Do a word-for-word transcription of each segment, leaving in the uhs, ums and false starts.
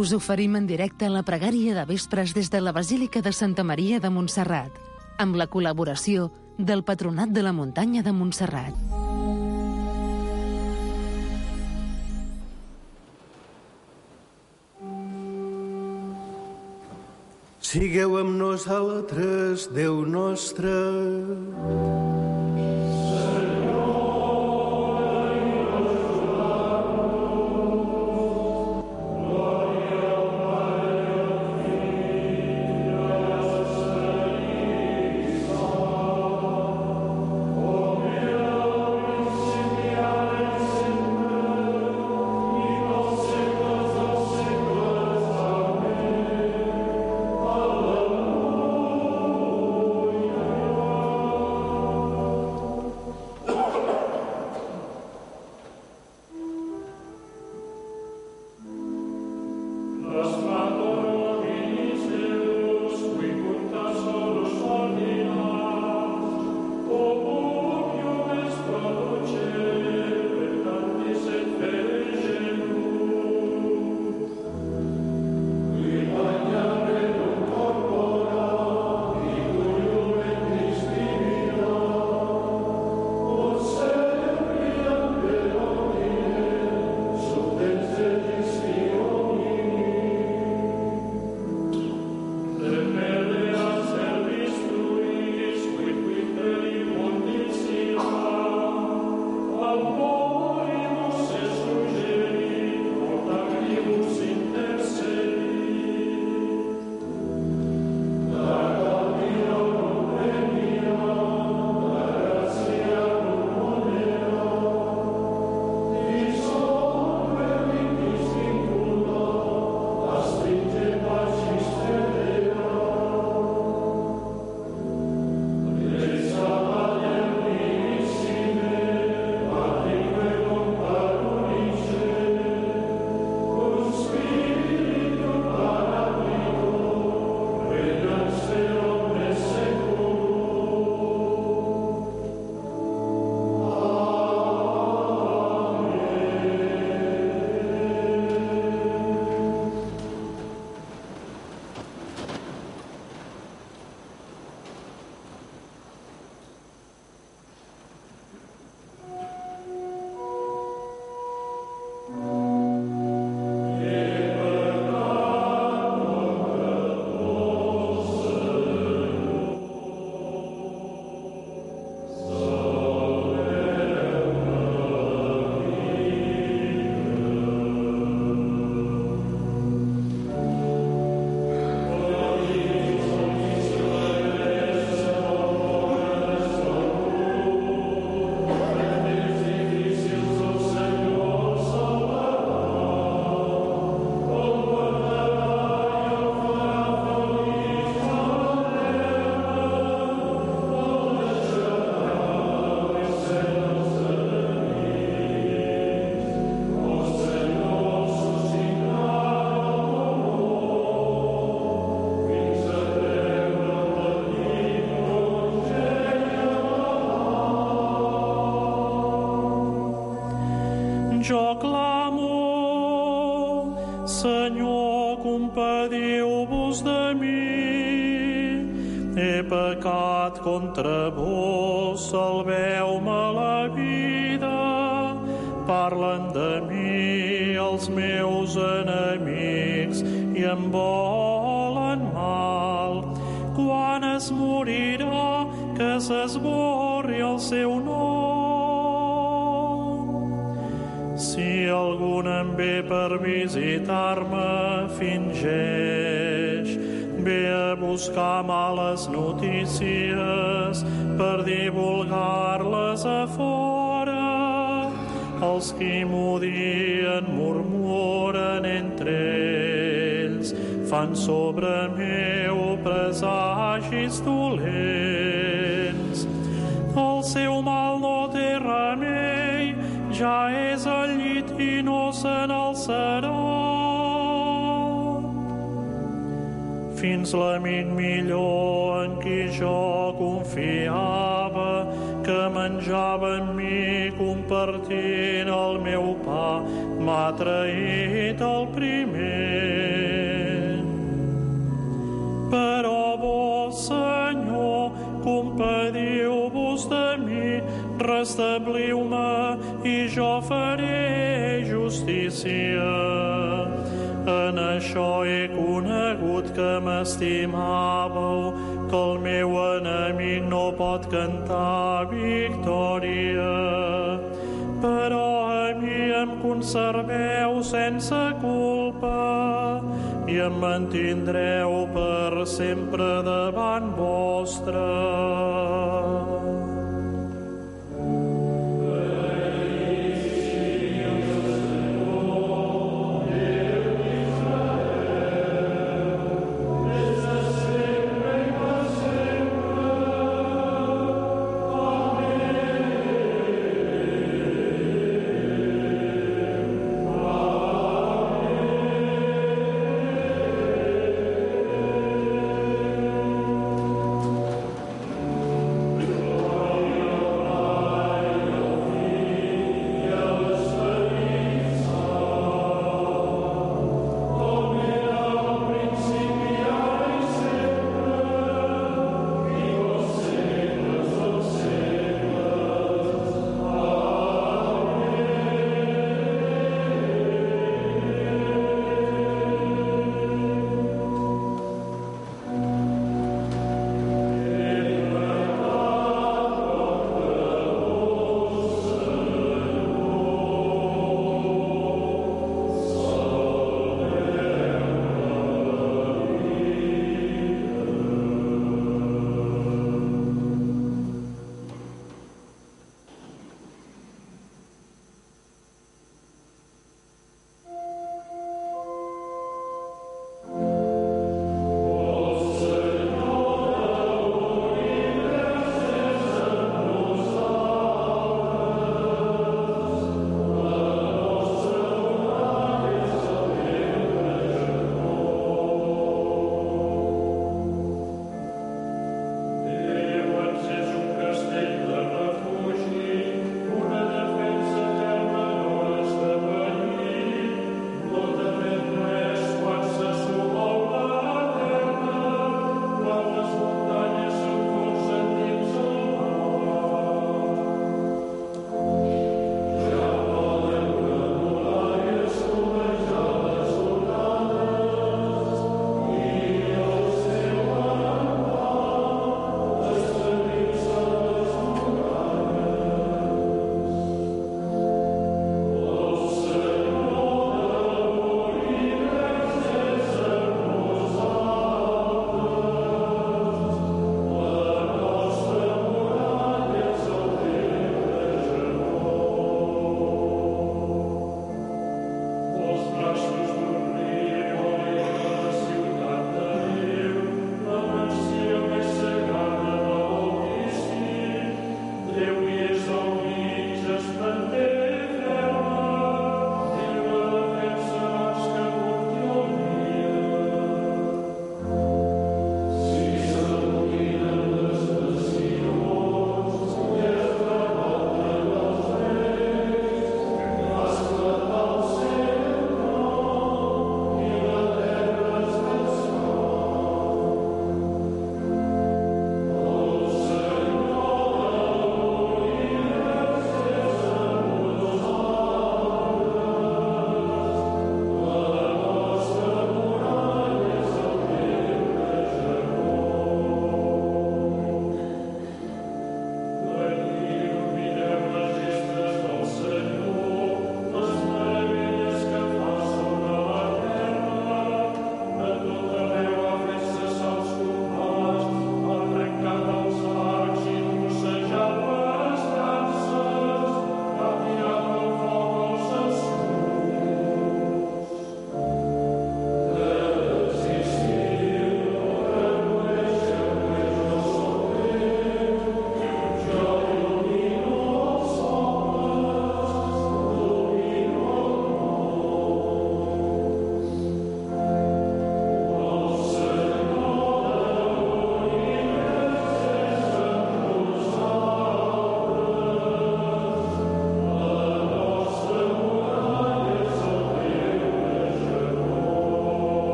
Us oferim en directe la pregària de vespres des de la Basílica de Santa Maria de Montserrat, amb la col·laboració del Patronat de la Muntanya de Montserrat. Sigueu amb nosaltres, Déu nostre. Jo clamo, Senyor, compadiu-vos de mi. He pecat contra vos, salveu-me la vida. Parlen de mi els meus enemics i em volen mal. Quan es morirà, que s'esborri el seu nom. Si algun em ve per visitar-me, fingeix, ve a buscar males notícies per divulgar-les a fora. Els qui m'odien murmuren entre ells, fan sobre meu presagis dolents. El seu mal no té remei, ja és al llit i no se n'alçarà. Fins l'amic millor en qui jo confiava, que menjava amb mi compartint el meu pa, m'ha traït el primer. gust de mi, restabliu-me i jo faré justícia. En això he conegut que m'estimàveu, que el meu enemic no pot cantar victòria. Però a mi em conserveu sense culpa i em mantindreu per sempre davant vostre.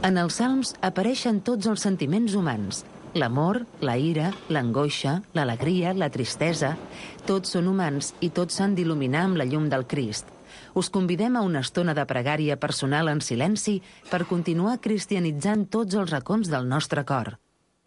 En els salms apareixen tots els sentiments humans. L'amor, la ira, l'angoixa, l'alegria, la tristesa... Tots són humans i tots s'han d'il·luminar amb la llum del Crist. Us convidem a una estona de pregària personal en silenci per continuar cristianitzant tots els racons del nostre cor.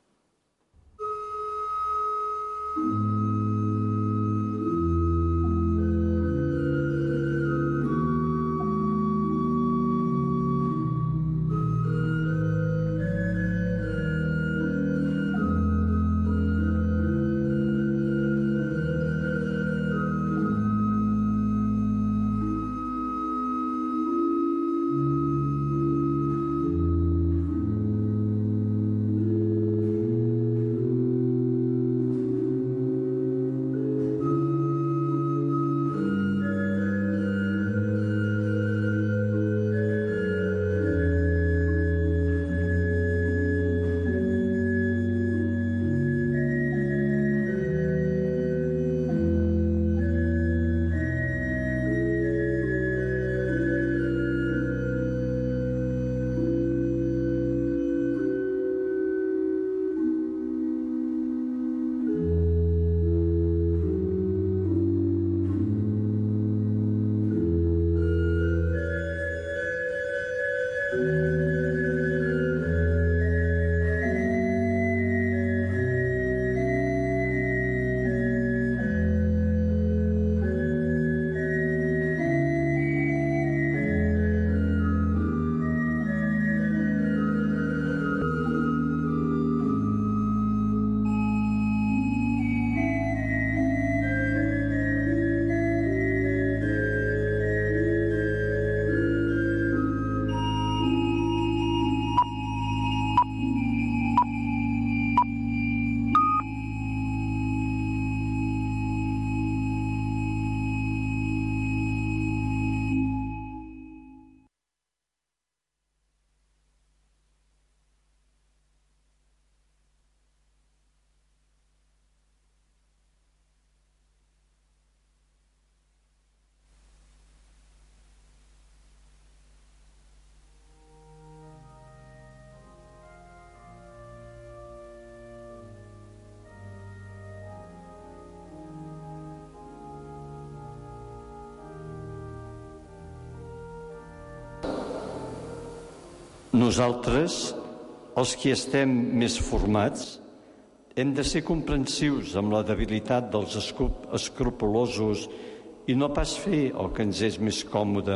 Nosaltres, els qui estem més formats, hem de ser comprensius amb la debilitat dels escrupulosos i no pas fer el que ens és més còmode.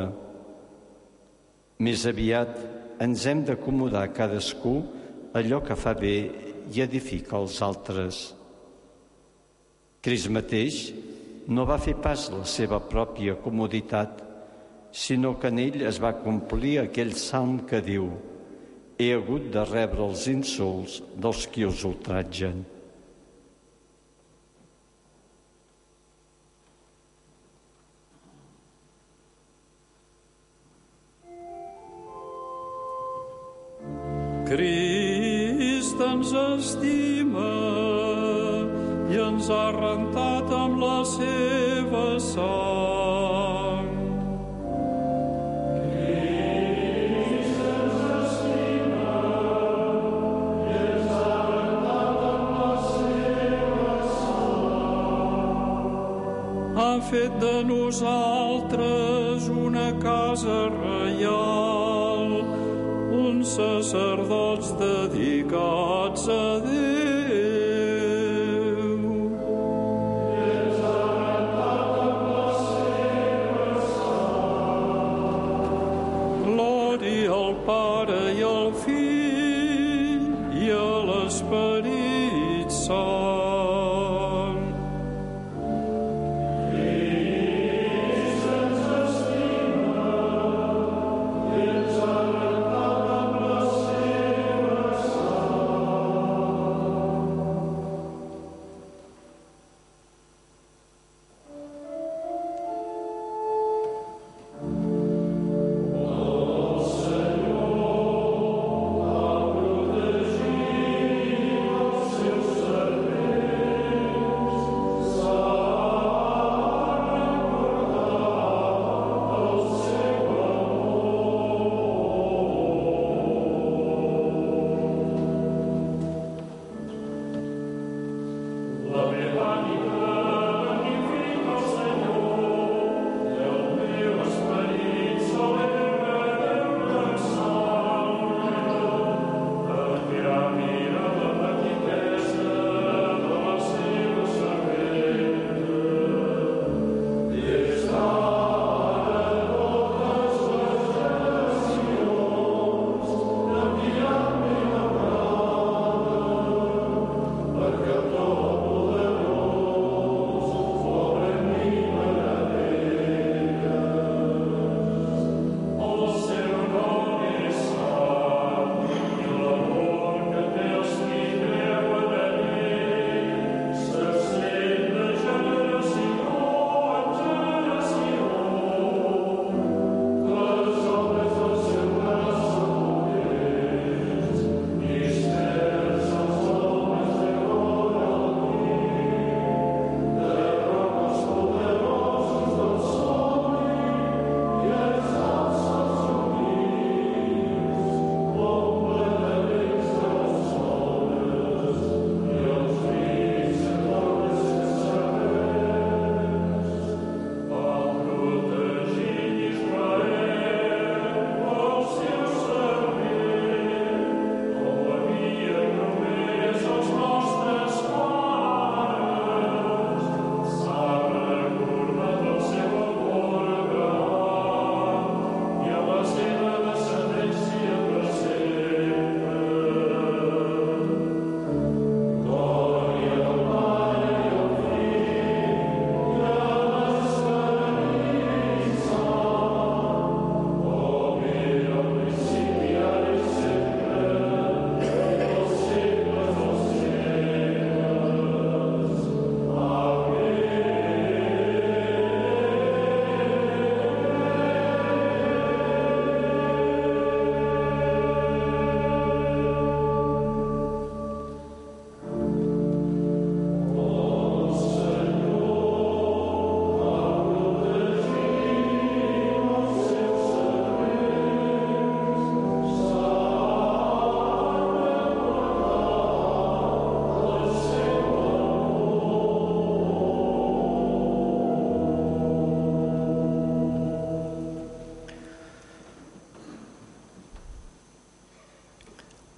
Més aviat ens hem d'acomodar cadascú allò que fa bé i edifica els altres. Crist mateix no va fer pas la seva pròpia comoditat, sinó que en ell es va complir aquell salm que diu: «He hagut de rebre els insults dels qui us ultratgen». Crist ens estima i ens ha rentat amb la seva sang. Crist ens estima i ens ha rentat amb la seva sang. Ha fet de nosaltres una casa reial, uns sacerdots dedicats a Déu. I ens ha rentat amb la seva sang. Glòria al Pare i al Fill i a l'Esperit Sant. Servei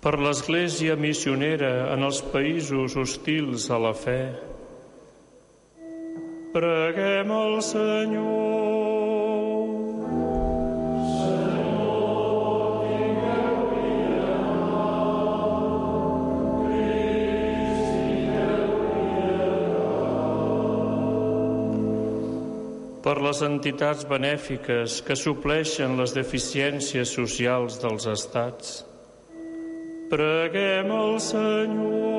per l'Església missionera en els països hostils a la fe. Preguem al Senyor. Per les entitats benèfiques que supleixen les deficiències socials dels estats. Preguem al Senyor.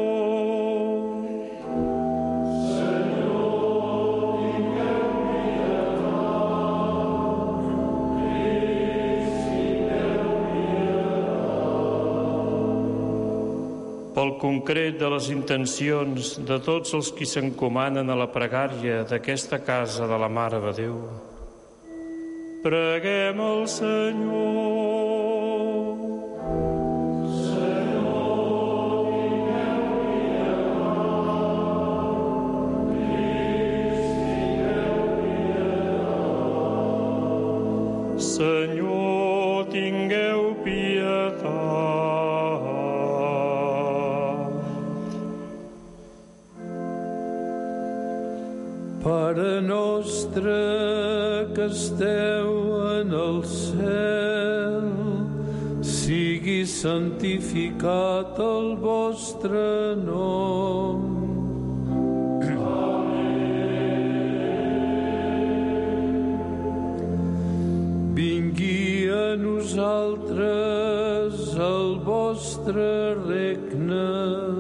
Pel concret de les intencions de tots els qui s'encomanen a la pregària d'aquesta casa de la Mare de Déu. Preguem al Senyor. Senyor, tingueu pietat. Pare nostre que esteu en el cel, sigui santificat el vostre nom. Vingui a nosaltres el vostre regne.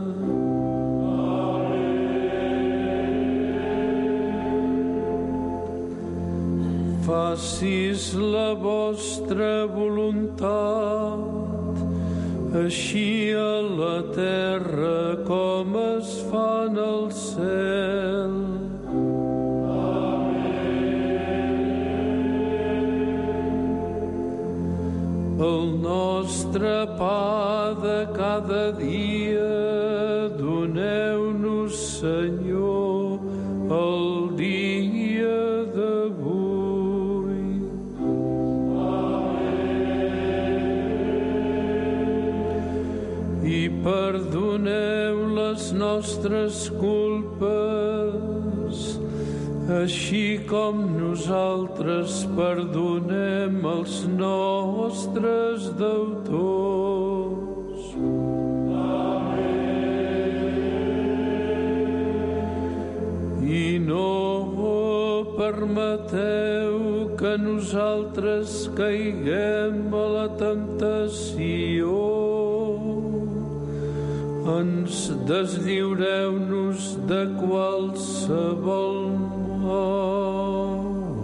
Facis la vostra voluntat, així a la terra com es fa en el cel. El nostre pa de cada dia doneu-nos, Senyor, el dia d'avui. I perdoneu les nostres culpes, així com nosaltres perdonem els nostres deutors. I no permeteu que nosaltres caiguem a la temptació. Ens deslliureu-nos de qualsevol mal.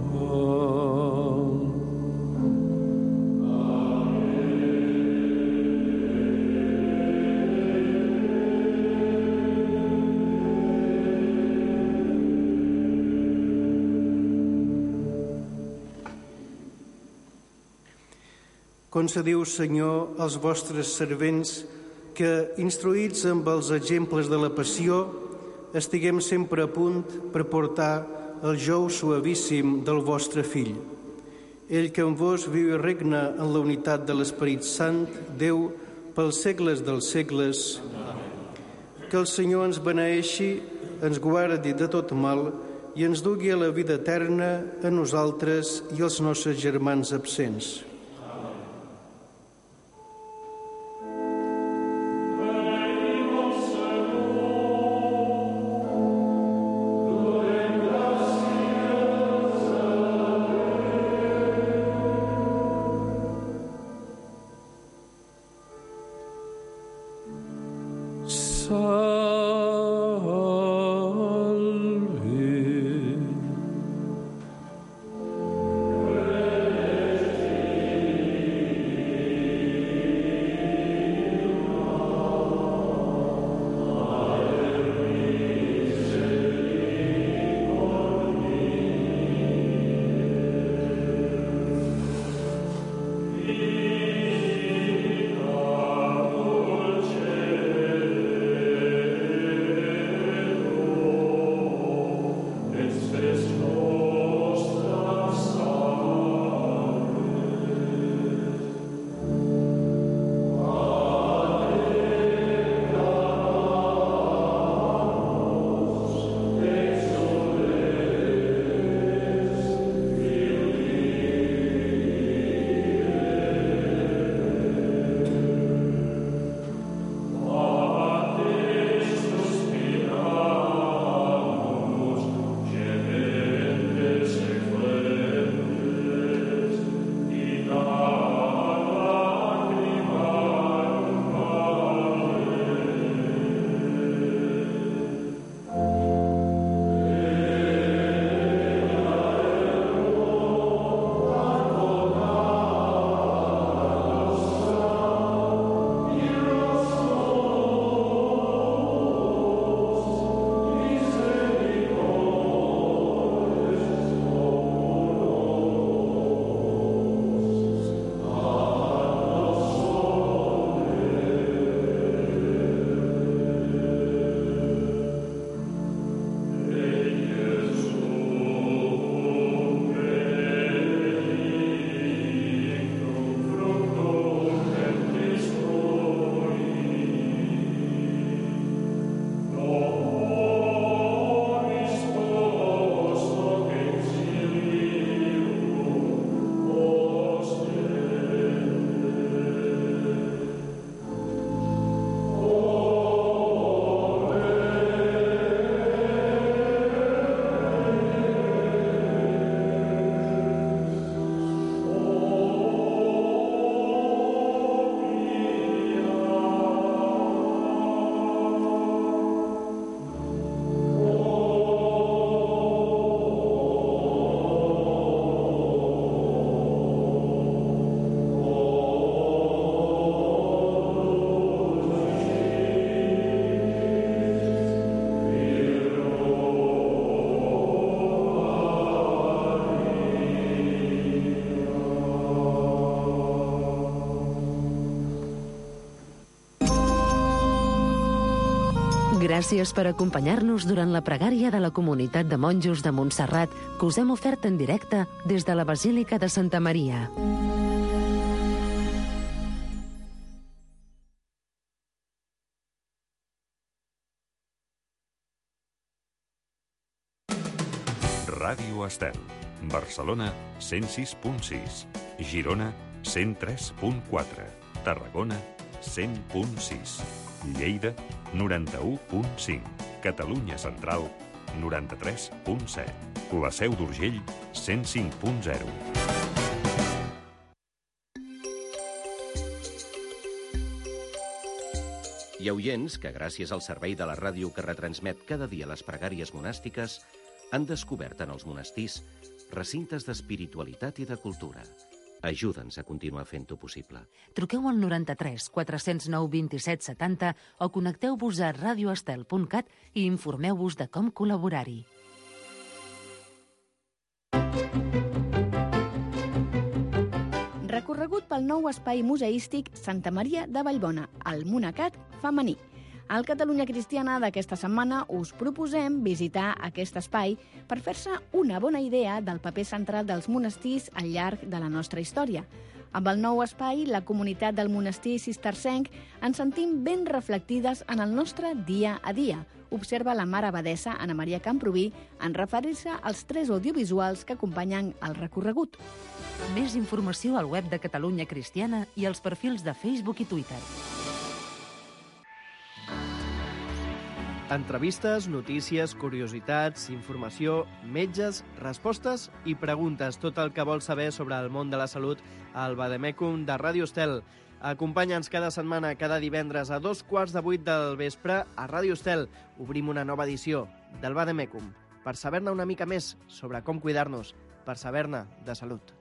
Concediu, Senyor, als vostres servents que, instruïts amb els exemples de la passió, estiguem sempre a punt per portar el jou suavíssim del vostre Fill. Ell que en vos viu i regna en la unitat de l'Esperit Sant, Déu, pels segles dels segles. Que el Senyor ens beneeixi, ens guardi de tot mal i ens dugui a la vida eterna a nosaltres i als nostres germans absents. Salve. Gràcies per acompanyar-nos durant la pregària de la comunitat de monjos de Montserrat que us hem ofert en directe des de la Basílica de Santa Maria. Ràdio Estel. Barcelona, cent sis punt sis. Girona, cent tres punt quatre. Tarragona, cent punt sis. Lleida, noranta-u punt cinc. Catalunya Central, noranta-tres punt set. La Seu d'Urgell, cent cinc punt zero. Hi ha oients que, gràcies al servei de la ràdio que retransmet cada dia les pregàries monàstiques, han descobert en els monestirs recintes d'espiritualitat i de cultura. Ajuda'ns a continuar fent-ho possible. Truqueu al noranta-tres quatre-cents nou vint-i-set setanta o connecteu-vos a radioestel punt cat i informeu-vos de com col·laborar-hi. Recorregut pel nou espai museístic Santa Maria de Vallbona, el Monacat femení. Al Catalunya Cristiana d'aquesta setmana us proposem visitar aquest espai per fer-se una bona idea del paper central dels monestirs al llarg de la nostra història. Amb el nou espai, la comunitat del monestir cistercenc ens sentim ben reflectides en el nostre dia a dia, observa la mare abadessa Anna Maria Camproví en referir-se als tres audiovisuals que acompanyen el recorregut. Més informació al web de Catalunya Cristiana i als perfils de Facebook i Twitter. Entrevistes, notícies, curiositats, informació, metges, respostes i preguntes. Tot el que vols saber sobre el món de la salut al Vademecum de Ràdio Estel. Acompanya'ns cada setmana, cada divendres a dos quarts de vuit del vespre a Ràdio Estel. Obrim una nova edició del Vademecum per saber-ne una mica més sobre com cuidar-nos, per saber-ne de salut.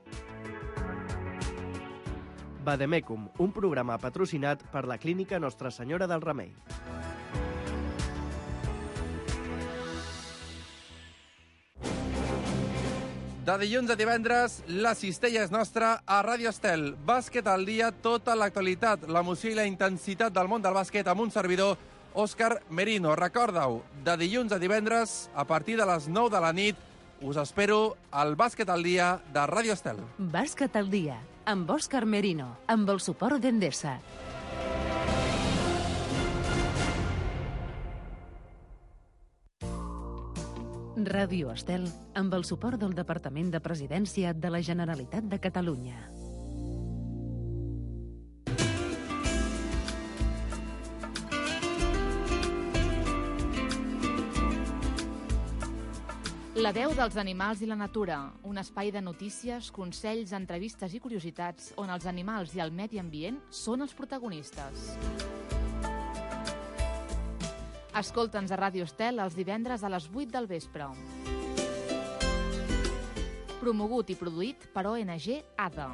Vademecum, un programa patrocinat per la Clínica Nostra Senyora del Remei. De dilluns a divendres, la cistella és nostra a Ràdio Estel. Bàsquet al dia, tota l'actualitat, l'emoció i la intensitat del món del bàsquet amb un servidor, Òscar Merino. Recorda-ho, de dilluns a divendres, a partir de les nou de la nit, us espero al Bàsquet al dia de Ràdio Estel. Bàsquet al dia, amb Òscar Merino, amb el suport d'Endesa. Ràdio Estel, amb el suport del Departament de Presidència de la Generalitat de Catalunya. La veu dels animals i la natura, un espai de notícies, consells, entrevistes i curiositats on els animals i el medi ambient són els protagonistes. Escolta'ns a Ràdio Estel els divendres a les vuit del vespre. Promogut i produït per O N G A D A.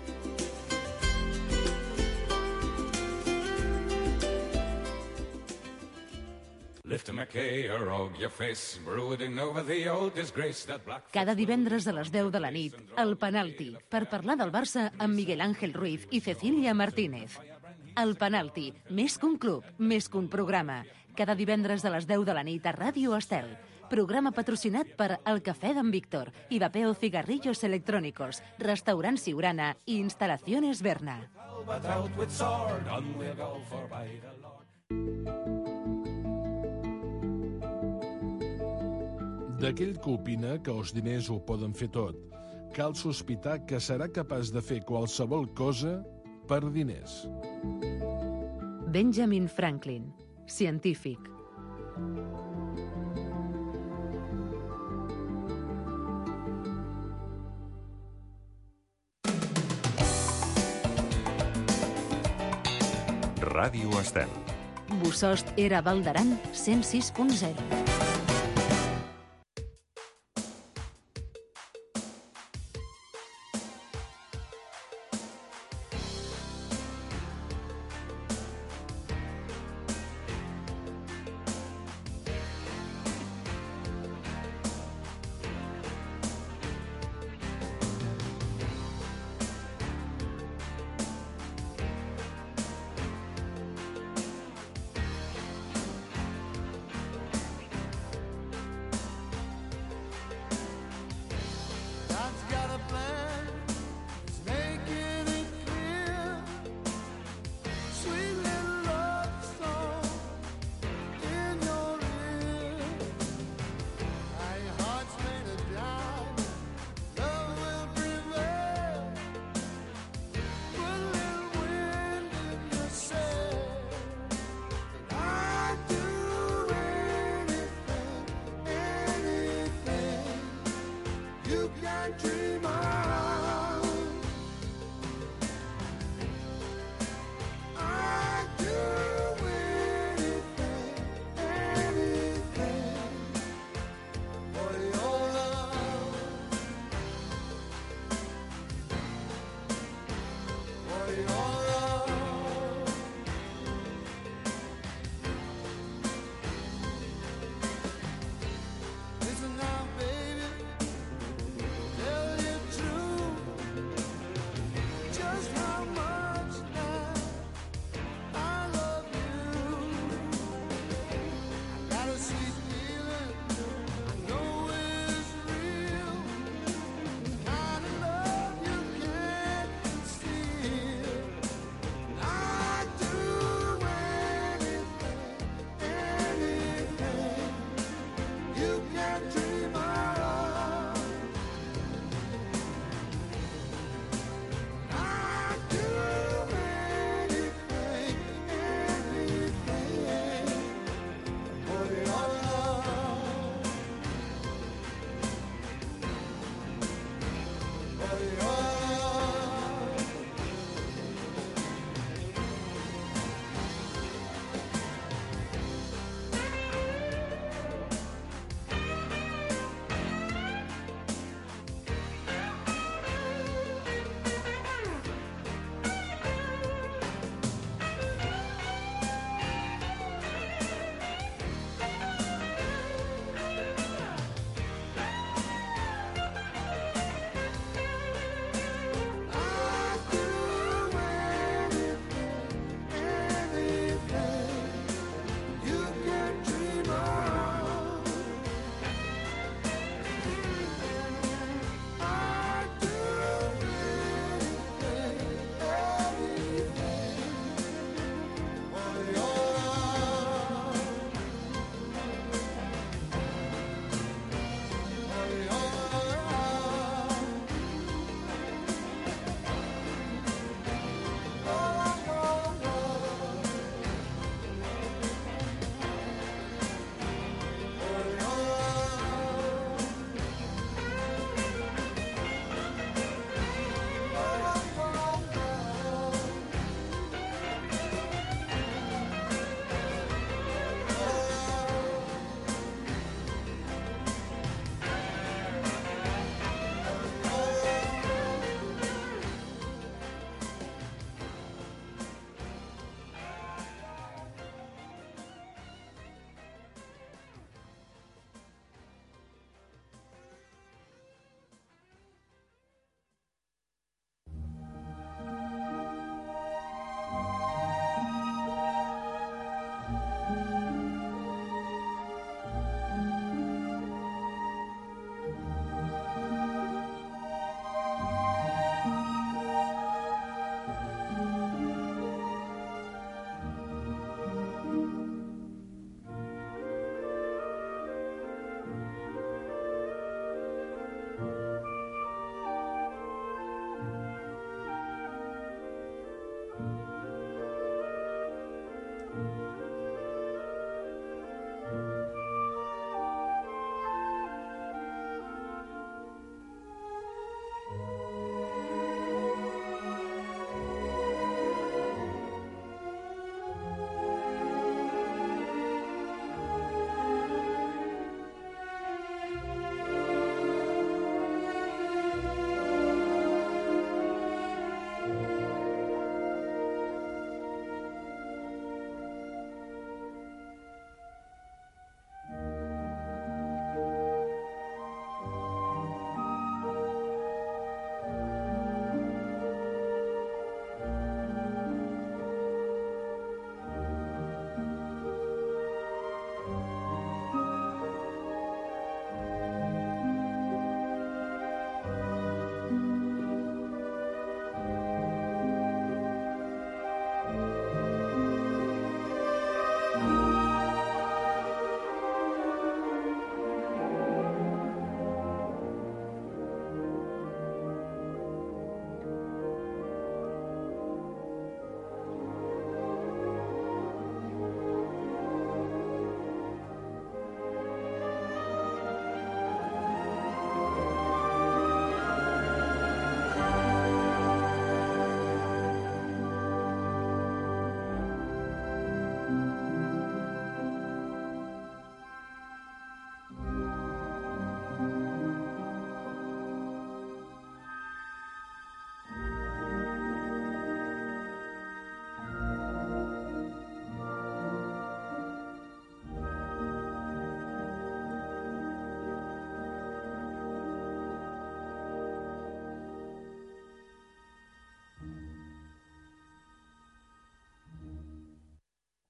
Cada divendres a les deu de la nit, el Penalti, per parlar del Barça amb Miguel Ángel Ruiz i Cecília Martínez. El Penalti, més que un club, més que un programa. Cada divendres a les deu de la nit a Ràdio Estel. Programa patrocinat per El Cafè d'en Víctor i Vapeo Cigarrillos Electrónicos, Restaurant Siurana i Instalaciones Berna. D'aquell que opina que els diners ho poden fer tot, cal sospitar que serà capaç de fer qualsevol cosa per diners. Benjamin Franklin, científic. Ràdio Estel. Bosost era Val d'Aran, cent sis punt zero. dream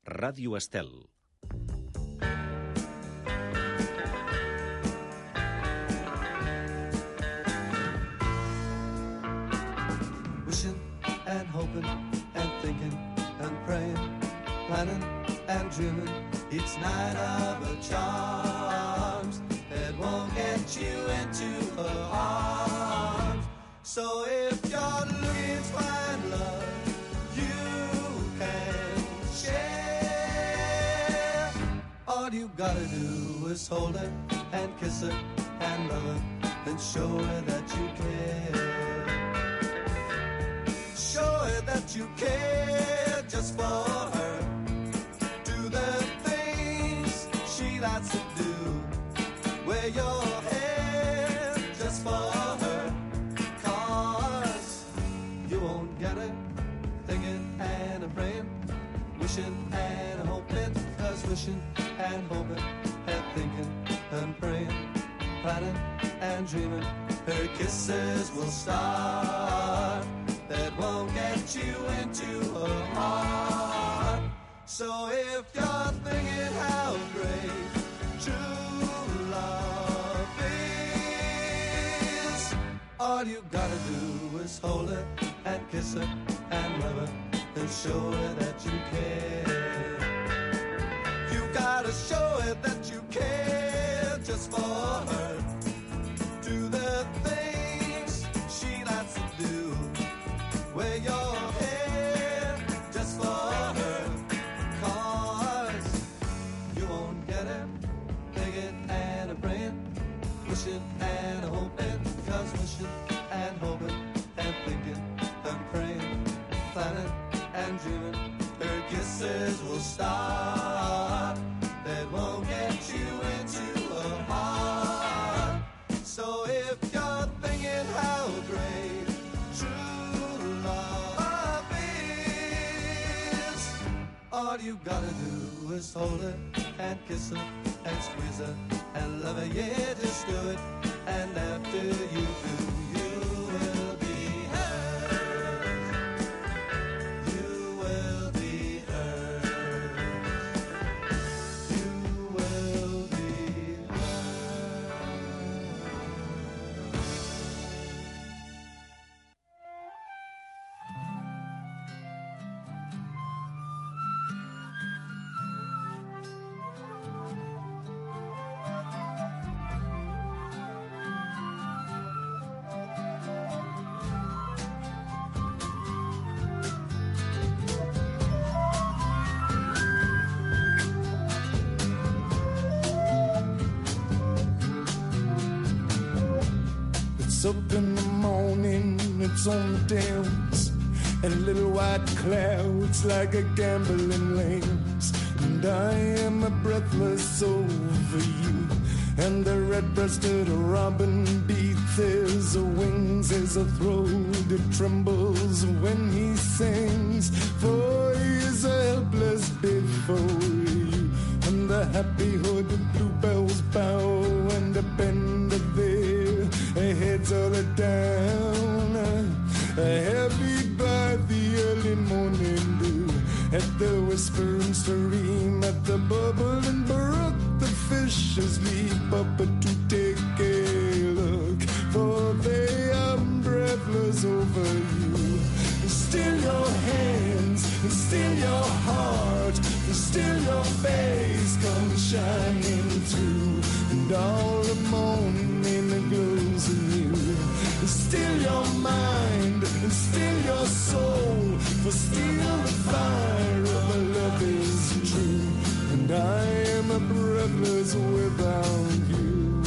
Ràdio Estel. Wishing and hoping and thinking and praying, planning and dreaming each night of a charms that won't get you into her arms. So if you're looking to find love you can share, all you gotta do is hold her and kiss her and love her and show her that you care. Show her that you care just for her. Do the things she likes to do. Wear your hair just for her. Cause you won't get it. Thinking and a praying, wishing and a hoping. Cause wishing and hoping and thinking and praying, planning and dreaming, her kisses will start that won't get you into her heart. So if you're thinking how great true love is, all you gotta do is hold her and kiss her and love her and show her that you care. You gotta show her that you care just for her. Do the things she likes to do. Wear your hair just for her. Cause you won't get it. Thinking and a praying, wishing and a hoping. Cause wishing and hoping and thinking and praying, planning and dreaming, her kisses will start that won't get you into her heart. So if you're thinking how great true love is, all you gotta do is hold her and kiss her and squeeze her and love her. Yeah, just do it. And after you do, you will be hers. You will be hers. You will be It's up in the morning, it's on the downs, and little white clouds like a gambling lambs. And I am a breathless over you, and the red-breasted robin beats his wings as a throat it trembles when he sings. For he is helpless before you, and the happy hooded bluebells bow and bend their heads all down, heavy by the early morning dew, at the whispering stream, at the bubbling brook, the fishes leap up to take a look, for they are breathless over you. Still your hands, still your heart, still your face comes shining through, and all the morning glows anew. Still your mind, still your soul, for still the fire of love is true, and I am a breathless without you.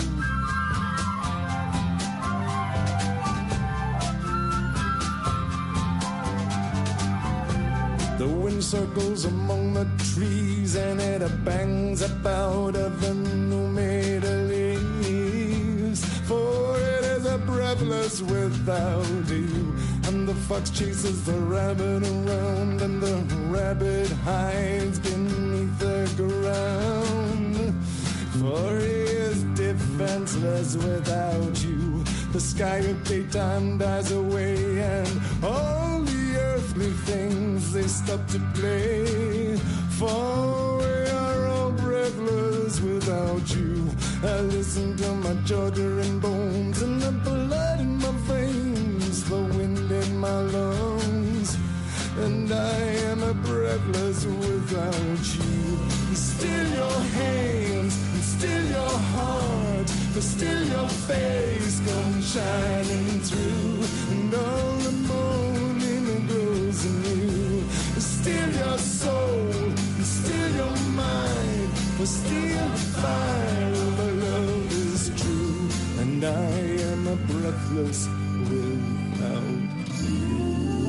The wind circles among the trees, and it bangs about of the new made leaves, for it is a breathless without you. And the fox chases the rabbit around, and the rabbit hides beneath the ground, for he is defenseless without you. The sky of daytime dies away, and all the earthly things they stop to play, For we are all breathless without you. I listen to my Georgia and bones and the blood in my veins, the wind in my lungs, and I am a breathless without you. Still your hands, still your heart, but still your face comes shining through, and all the morning glows anew. Still your soul, still your mind, but still the fire of our love is true, and I am a breathless without you.